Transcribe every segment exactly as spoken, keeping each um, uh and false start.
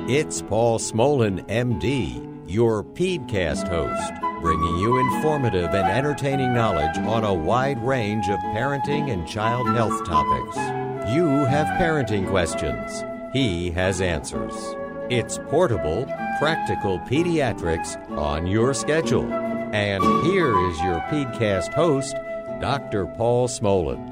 It's Paul Smolin, M D, your PedsCast host, bringing you informative and entertaining knowledge on a wide range of parenting and child health topics. You have parenting questions. He has answers. It's portable, practical pediatrics on your schedule. And here is your PedsCast host, Doctor Paul Smolin.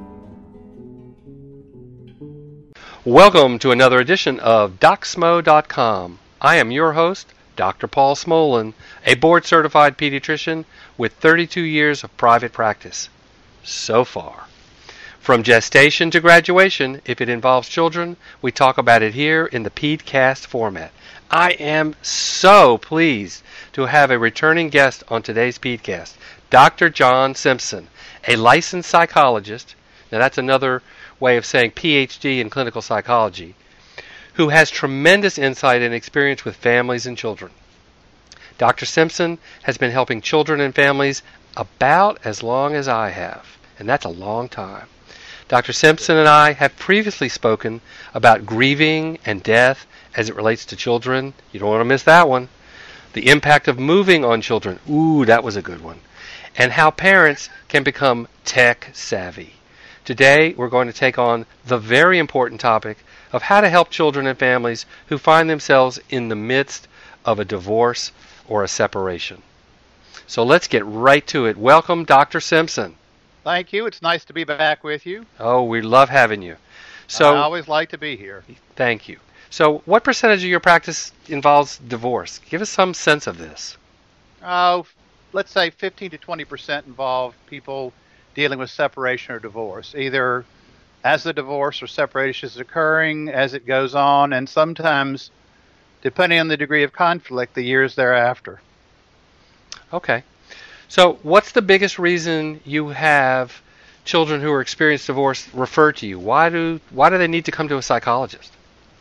Welcome to another edition of Doc Smo dot com. I am your host, Doctor Paul Smolin, a board-certified pediatrician with thirty-two years of private practice. So far. From gestation to graduation, if it involves children, we talk about it here in the PedsCast format. I am so pleased to have a returning guest on today's PedsCast, Doctor John Simpson, a licensed psychologist. Now that's another way of saying P H D in clinical psychology, who has tremendous insight and experience with families and children. Doctor Simpson has been helping children and families about as long as I have, and that's a long time. Doctor Simpson and I have previously spoken about grieving and death as it relates to children. You don't want to miss that one. The impact of moving on children. Ooh, that was a good one. And how parents can become tech savvy. Today, we're going to take on the very important topic of how to help children and families who find themselves in the midst of a divorce or a separation. So let's get right to it. Welcome, Doctor Simpson. Thank you. It's nice to be back with you. Oh, we love having you. So I always like to be here. Thank you. So what percentage of your practice involves divorce? Give us some sense of this. Oh, let's say fifteen to twenty percent involve people dealing with separation or divorce, either as the divorce or separation is occurring, as it goes on, and sometimes, depending on the degree of conflict, the years thereafter. Okay. So what's the biggest reason you have children who are experiencing divorce refer to you? Why do why do they need to come to a psychologist?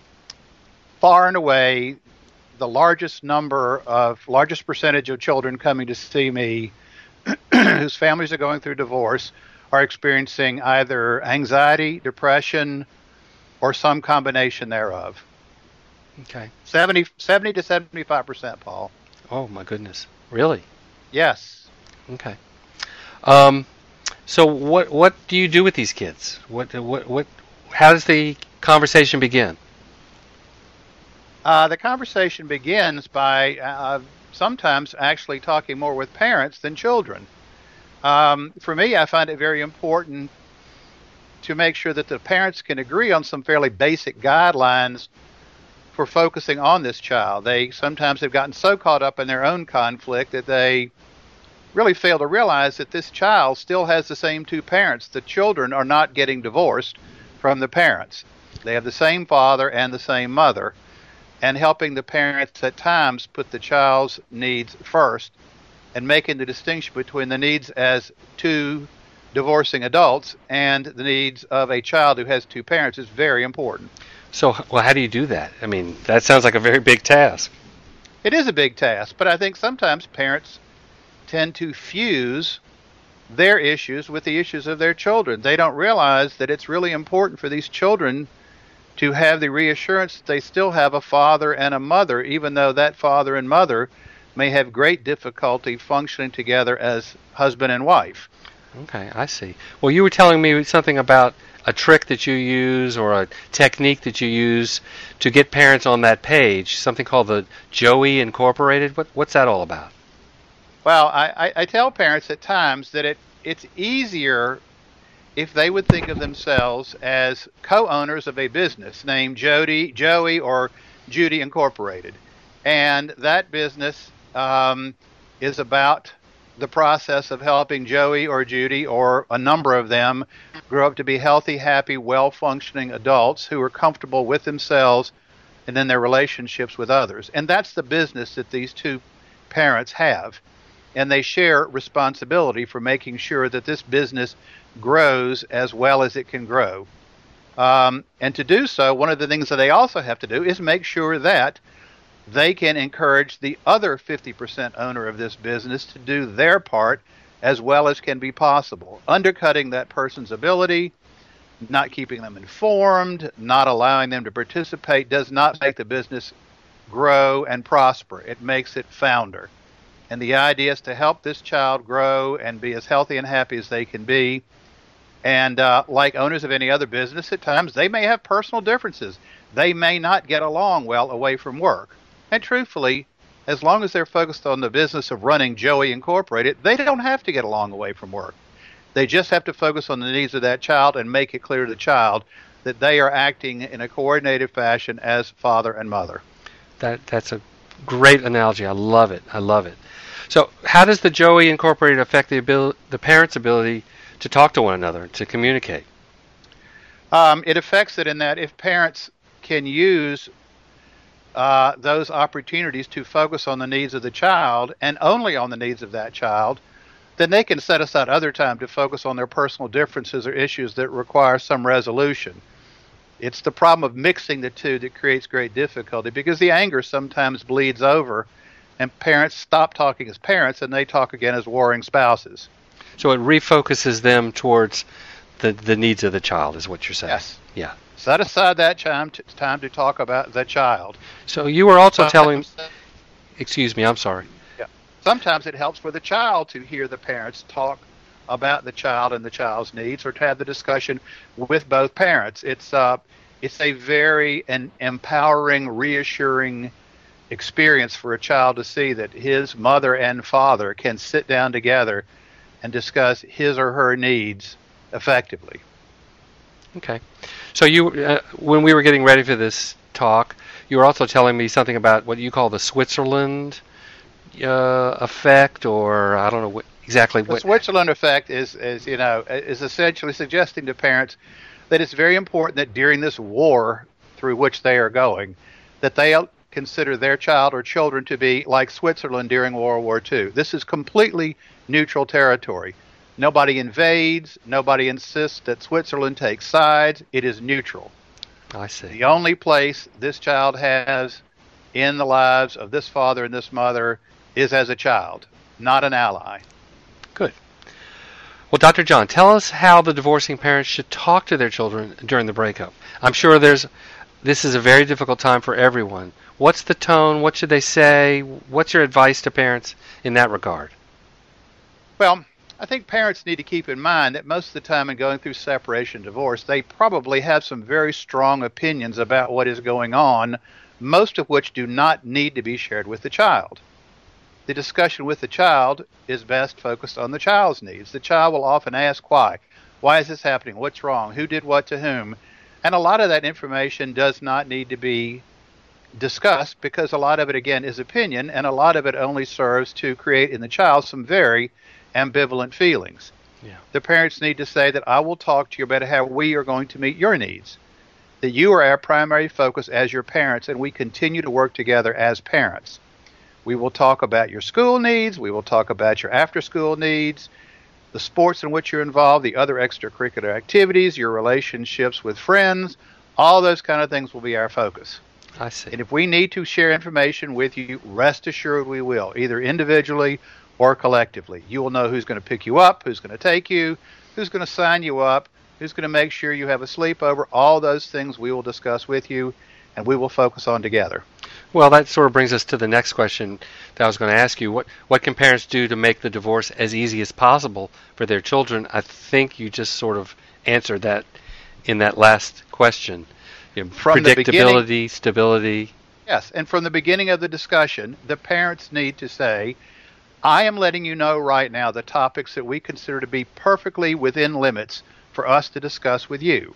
Far and away, the largest number of, largest percentage of children coming to see me whose families are going through divorce are experiencing either anxiety, depression, or some combination thereof. Okay. seventy, seventy to seventy-five percent, Paul. Oh, my goodness. Really? Yes. Okay. Um, so what what do you do with these kids? What what what? How does the conversation begin? Uh, the conversation begins by uh, sometimes actually talking more with parents than children. Um, for me, I find it very important to make sure that the parents can agree on some fairly basic guidelines for focusing on this child. They sometimes have gotten so caught up in their own conflict that they really fail to realize that this child still has the same two parents. The children are not getting divorced from the parents. They have the same father and the same mother. And helping the parents at times put the child's needs first and making the distinction between the needs as two divorcing adults and the needs of a child who has two parents is very important. So, well, how do you do that? I mean, that sounds like a very big task. It is a big task, but I think sometimes parents tend to fuse their issues with the issues of their children. They don't realize that it's really important for these children to have the reassurance that they still have a father and a mother, even though that father and mother may have great difficulty functioning together as husband and wife. Okay, I see. Well, you were telling me something about a trick that you use or a technique that you use to get parents on that page, something called the Joey Incorporated. What, what's that all about? Well, I, I, I tell parents at times that it, it's easier if they would think of themselves as co-owners of a business named Jody, Joey, or Judy Incorporated. And that business um, is about the process of helping Joey or Judy or a number of them grow up to be healthy, happy, well-functioning adults who are comfortable with themselves and in their relationships with others. And that's the business that these two parents have. And they share responsibility for making sure that this business grows as well as it can grow. Um, and to do so, one of the things that they also have to do is make sure that they can encourage the other fifty percent owner of this business to do their part as well as can be possible, undercutting that person's ability not keeping them informed, not allowing them to participate does not make the business grow and prosper. It makes it founder. And the idea is to help this child grow and be as healthy and happy as they can be. And uh, like owners of any other business, at times they may have personal differences. They may not get along well away from work. And truthfully, as long as they're focused on the business of running Joey Incorporated, they don't have to get along away from work. They just have to focus on the needs of that child and make it clear to the child that they are acting in a coordinated fashion as father and mother. That that's a great analogy. I love it. I love it. So, how does the Joey Incorporated affect the ability, the parents' ability to talk to one another, to communicate? Um, it affects it in that if parents can use uh, those opportunities to focus on the needs of the child and only on the needs of that child, then they can set aside other time to focus on their personal differences or issues that require some resolution. It's the problem of mixing the two that creates great difficulty, because the anger sometimes bleeds over and parents stop talking as parents and they talk again as warring spouses. So it refocuses them towards the, the needs of the child, is what you're saying. Yes. Yeah. Set aside that time to, time to talk about the child. So you were also Uh, telling... Excuse me, I'm sorry. Sometimes it helps for the child to hear the parents talk about the child and the child's needs, or to have the discussion with both parents. It's uh, it's a very an empowering, reassuring experience for a child to see that his mother and father can sit down together and discuss his or her needs effectively. Okay. So you, uh, when we were getting ready for this talk, you were also telling me something about what you call the Switzerland Uh, effect, or I don't know what, exactly the what. The Switzerland effect is, is, you know, is essentially suggesting to parents that it's very important that during this war through which they are going, that they consider their child or children to be like Switzerland during World War Two. This is completely neutral territory. Nobody invades. Nobody insists that Switzerland takes sides. It is neutral. I see. The only place this child has in the lives of this father and this mother is as a child, not an ally. Good. Well, Doctor John, tell us how the divorcing parents should talk to their children during the breakup. I'm sure there's this is a very difficult time for everyone. What's the tone? What should they say? What's your advice to parents in that regard? Well, I think parents need to keep in mind that most of the time in going through separation and divorce, they probably have some very strong opinions about what is going on, most of which do not need to be shared with the child. The discussion with the child is best focused on the child's needs. The child will often ask why. Why is this happening? What's wrong? Who did what to whom? And a lot of that information does not need to be discussed, because a lot of it, again, is opinion, and a lot of it only serves to create in the child some very ambivalent feelings. Yeah. The parents need to say that I will talk to you about how we are going to meet your needs, that you are our primary focus as your parents, and we continue to work together as parents. We will talk about your school needs. We will talk about your after-school needs, the sports in which you're involved, the other extracurricular activities, your relationships with friends. All those kind of things will be our focus. I see. And if we need to share information with you, rest assured we will, either individually or collectively. You will know who's going to pick you up, who's going to take you, who's going to sign you up, who's going to make sure you have a sleepover. All those things we will discuss with you, and we will focus on together. Well, that sort of brings us to the next question that I was going to ask you. What what can parents do to make the divorce as easy as possible for their children? I think you just sort of answered that in that last question. You know, From the predictability, stability. Yes, and from the beginning of the discussion, the parents need to say, I am letting you know right now the topics that we consider to be perfectly within limits for us to discuss with you.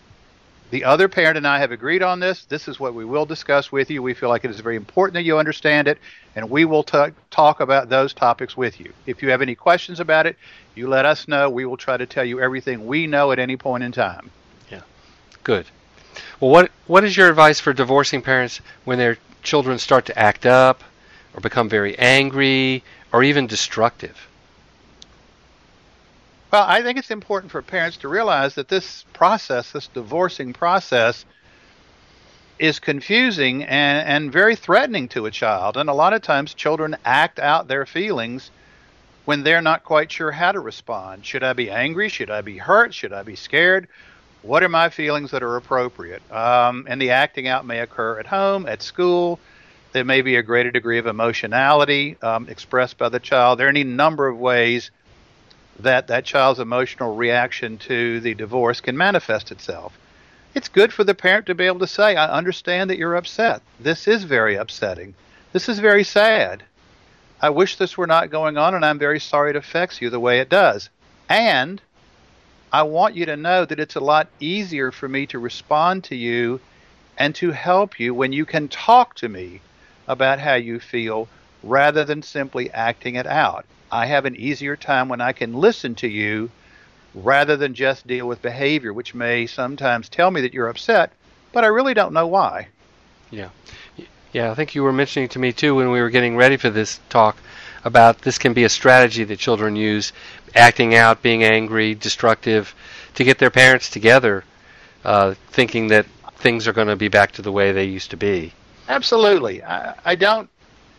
The other parent and I have agreed on this. This is what we will discuss with you. We feel like it is very important that you understand it, and we will t- talk about those topics with you. If you have any questions about it, you let us know. We will try to tell you everything we know at any point in time. Yeah, good. Well, what what is your advice for divorcing parents when their children start to act up or become very angry or even destructive? Well, I think it's important for parents to realize that this process, this divorcing process, is confusing and, and very threatening to a child. And a lot of times children act out their feelings when they're not quite sure how to respond. Should I be angry? Should I be hurt? Should I be scared? What are my feelings that are appropriate? Um, and the acting out may occur at home, at school. There may be a greater degree of emotionality um, expressed by the child. There are any number of ways that that child's emotional reaction to the divorce can manifest itself. It's good for the parent to be able to say, I understand that you're upset. This is very upsetting. This is very sad. I wish this were not going on, and I'm very sorry it affects you the way it does. And I want you to know that it's a lot easier for me to respond to you and to help you when you can talk to me about how you feel rather than simply acting it out. I have an easier time when I can listen to you rather than just deal with behavior, which may sometimes tell me that you're upset, but I really don't know why. Yeah. Yeah, I think you were mentioning to me, too, when we were getting ready for this talk, about this can be a strategy that children use, acting out, being angry, destructive, to get their parents together, uh, thinking that things are going to be back to the way they used to be. Absolutely. I, I don't,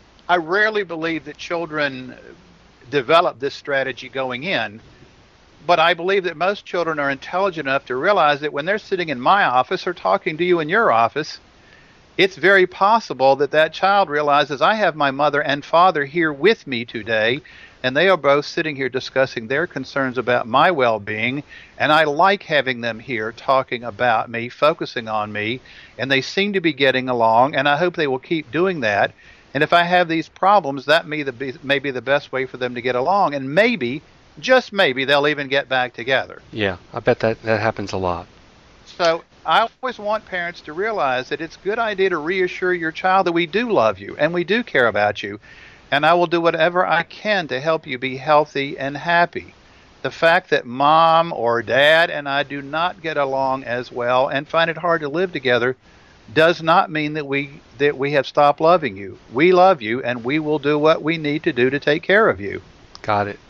I rarely believe that children develop this strategy going in, but I believe that most children are intelligent enough to realize that when they're sitting in my office or talking to you in your office, it's very possible that that child realizes I have my mother and father here with me today, and they are both sitting here discussing their concerns about my well-being, and I like having them here talking about me, focusing on me, and they seem to be getting along, and I hope they will keep doing that. And if I have these problems, that may, the, may be the best way for them to get along, and maybe, just maybe, they'll even get back together. Yeah, I bet that, that happens a lot. So I always want parents to realize that it's a good idea to reassure your child that we do love you and we do care about you, and I will do whatever I can to help you be healthy and happy. The fact that mom or dad and I do not get along as well and find it hard to live together does not mean that we that we have stopped loving you. We love you, and we will do what we need to do to take care of you. Got it.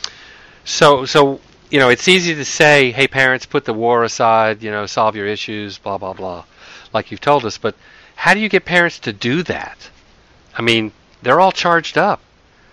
So, so you know, it's easy to say, hey, parents, put the war aside, you know, solve your issues, blah, blah, blah, like you've told us. But how do you get parents to do that? I mean, they're all charged up.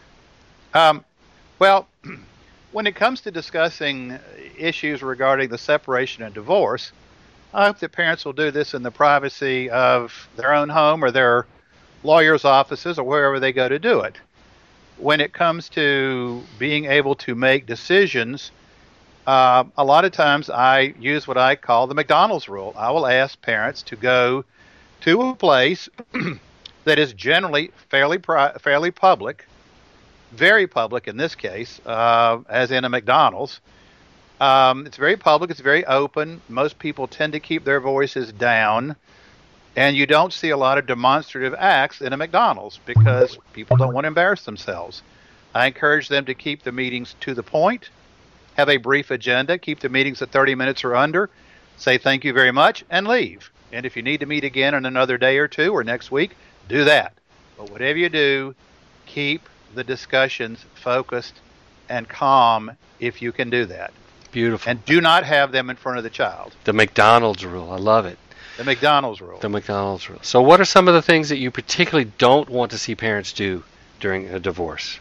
Um, well, when it comes to discussing issues regarding the separation and divorce, I hope that parents will do this in the privacy of their own home or their lawyer's offices or wherever they go to do it. When it comes to being able to make decisions, Uh, a lot of times I use what I call the McDonald's rule. I will ask parents to go to a place that is generally fairly pri- fairly public, very public in this case, uh, as in a McDonald's. Um, it's very public. It's very open. Most people tend to keep their voices down, and you don't see a lot of demonstrative acts in a McDonald's because people don't want to embarrass themselves. I encourage them to keep the meetings to the point, have a brief agenda, keep the meetings at thirty minutes or under, say thank you very much, and leave. And if you need to meet again in another day or two or next week, do that. But whatever you do, keep the discussions focused and calm if you can do that. Beautiful. And do not have them in front of the child. The McDonald's rule. I love it. The McDonald's rule. The McDonald's rule. So what are some of the things that you particularly don't want to see parents do during a divorce?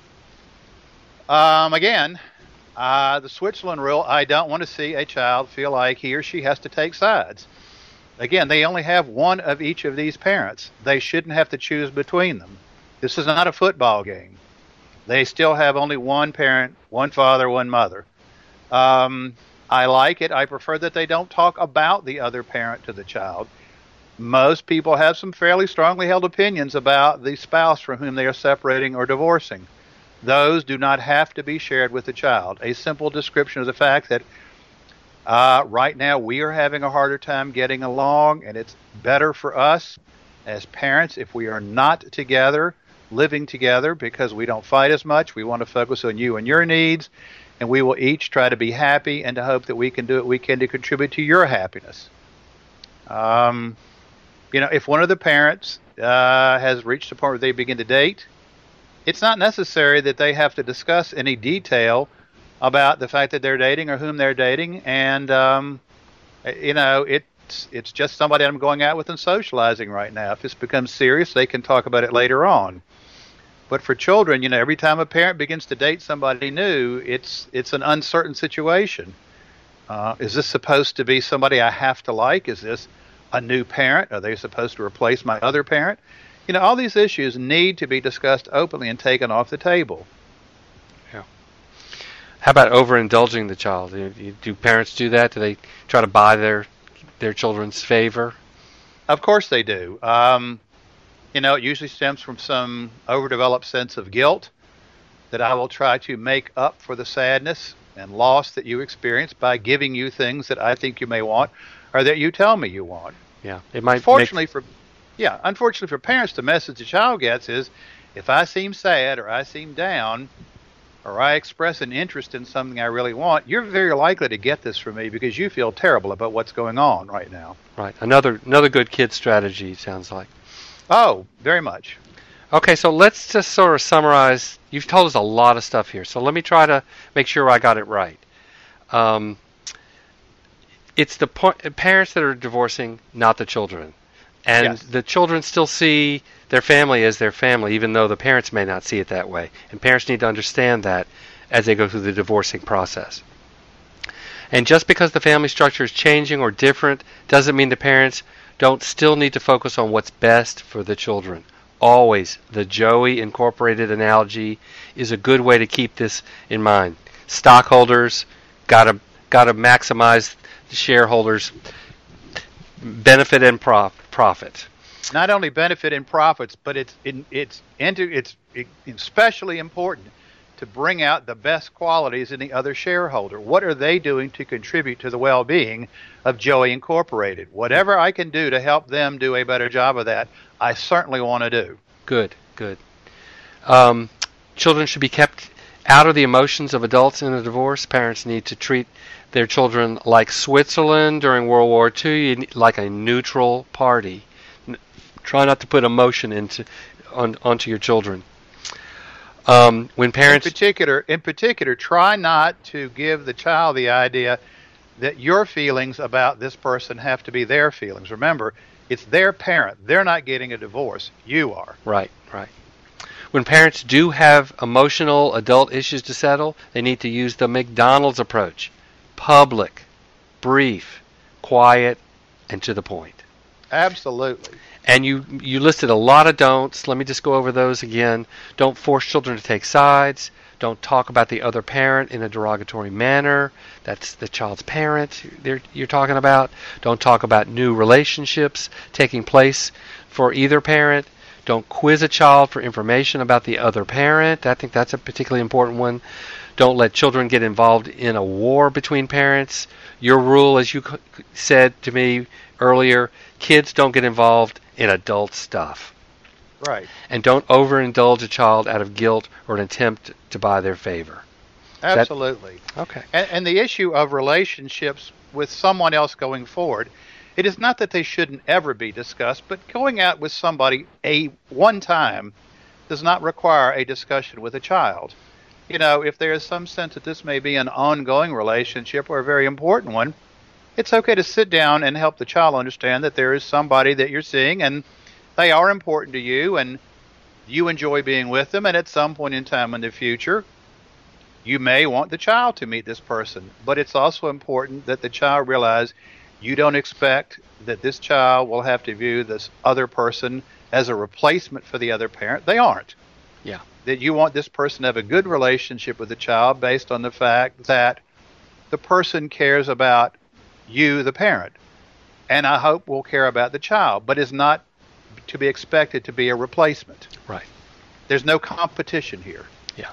Um, again, uh, the Switzerland rule, I don't want to see a child feel like he or she has to take sides. Again, they only have one of each of these parents. They shouldn't have to choose between them. This is not a football game. They still have only one parent, one father, one mother. Um, I like it. I prefer that they don't talk about the other parent to the child. Most people have some fairly strongly held opinions about the spouse from whom they are separating or divorcing. Those do not have to be shared with the child. A simple description of the fact that uh, right now we are having a harder time getting along, and it's better for us as parents if we are not together, living together, because we don't fight as much. We want to focus on you and your needs, and we will each try to be happy and to hope that we can do what we can to contribute to your happiness. Um, you know, if one of the parents uh, has reached a point where they begin to date, it's not necessary that they have to discuss any detail about the fact that they're dating or whom they're dating. And, um, you know, it's, it's just somebody I'm going out with and socializing right now. If this becomes serious, they can talk about it later on. But for children, you know, every time a parent begins to date somebody new, it's it's an uncertain situation. Uh, is this supposed to be somebody I have to like? Is this a new parent? Are they supposed to replace my other parent? You know, all these issues need to be discussed openly and taken off the table. Yeah. How about overindulging the child? Do, do parents do that? Do they try to buy their their children's favor? Of course they do. Um, you know, it usually stems from some overdeveloped sense of guilt that I will try to make up for the sadness and loss that you experience by giving you things that I think you may want or that you tell me you want. Yeah, it might. Unfortunately make... for, yeah, unfortunately for parents, the message the child gets is, if I seem sad or I seem down, or I express an interest in something I really want, you're very likely to get this from me because you feel terrible about what's going on right now. Right. Another another good kid strategy, it sounds like. Oh, very much. Okay, so let's just sort of summarize. You've told us a lot of stuff here, so let me try to make sure I got it right. Um, it's the po- parents that are divorcing, not the children. And Yes. the children still see their family as their family, even though the parents may not see it that way. And parents need to understand that as they go through the divorcing process. And just because the family structure is changing or different doesn't mean the parents don't still need to focus on what's best for the children. Always, the Joey Incorporated analogy is a good way to keep this in mind. Stockholders gotta gotta maximize the shareholders' benefit and prof- profit. Not only benefit and profits, but it's in, it's into it's especially important to bring out the best qualities in the other shareholder. What are they doing to contribute to the well-being of Joey Incorporated? Whatever I can do to help them do a better job of that, I certainly want to do. Good, good. Um, children should be kept out of the emotions of adults in a divorce. Parents need to treat their children like Switzerland during World War Two, you need- like a neutral party. N- try not to put emotion into on, onto your children. Um, when parents, in particular, in particular, try not to give the child the idea that your feelings about this person have to be their feelings. Remember, it's their parent. They're not getting a divorce. You are. right, right. When parents do have emotional adult issues to settle, they need to use the McDonald's approach: public, brief, quiet, and to the point. Absolutely. And you you listed a lot of don'ts. Let me just go over those again. Don't force children to take sides. Don't talk about the other parent in a derogatory manner. That's the child's parent they're, you're talking about. Don't talk about new relationships taking place for either parent. Don't quiz a child for information about the other parent. I think that's a particularly important one. Don't let children get involved in a war between parents. Your rule, as you said to me earlier, kids don't get involved in adult stuff. Right. And don't overindulge a child out of guilt or an attempt to buy their favor. Absolutely. That, okay. And, and the issue of relationships with someone else going forward, it is not that they shouldn't ever be discussed, but going out with somebody a one time does not require a discussion with a child. You know, if there is some sense that this may be an ongoing relationship or a very important one, it's okay to sit down and help the child understand that there is somebody that you're seeing and they are important to you and you enjoy being with them, and at some point in time in the future, you may want the child to meet this person. But it's also important that the child realize you don't expect that this child will have to view this other person as a replacement for the other parent. They aren't. Yeah. That you want this person to have a good relationship with the child based on the fact that the person cares about you, the parent, and I hope will care about the child, but is not to be expected to be a replacement. Right. There's no competition here. Yeah.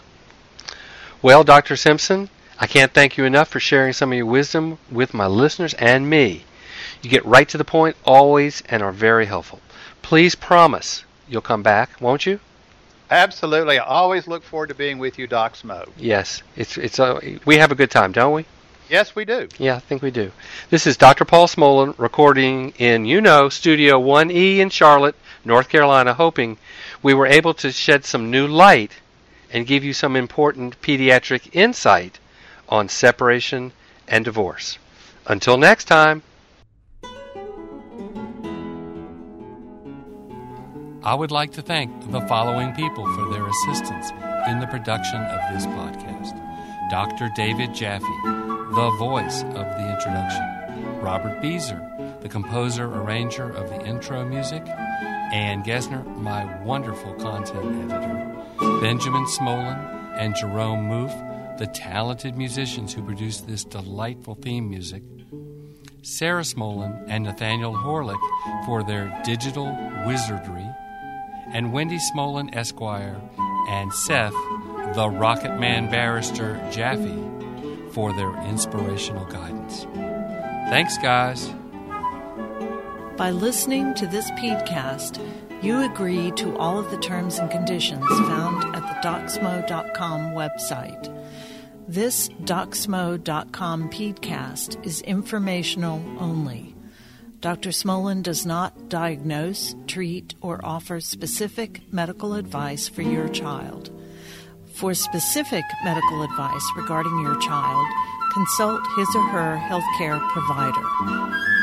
Well, Doctor Simpson, I can't thank you enough for sharing some of your wisdom with my listeners and me. You get right to the point always and are very helpful. Please promise you'll come back, won't you? Absolutely. I always look forward to being with you, Doc Smo. Yes. It's it's a, we have a good time, don't we? Yes, we do. Yeah, I think we do. This is Doctor Paul Smolin recording in, you know, Studio one E in Charlotte, North Carolina, hoping we were able to shed some new light and give you some important pediatric insight on separation and divorce. Until next time. I would like to thank the following people for their assistance in the production of this podcast. Doctor David Jaffe, the voice of the introduction, Robert Beezer, the composer, arranger of the intro music, Ann Gesner, my wonderful content editor, Benjamin Smolin and Jerome Moof, the talented musicians who produced this delightful theme music, Sarah Smolin and Nathaniel Horlick for their digital wizardry, and Wendy Smolin Esquire and Seth, the Rocket Man Barrister Jaffe, for their inspirational guidance. Thanks, guys. By listening to this podcast, you agree to all of the terms and conditions found at the doc S M O dot com website. This doc S M O dot com podcast is informational only. Doctor Smolin does not diagnose, treat, or offer specific medical advice for your child. For specific medical advice regarding your child, consult his or her healthcare provider.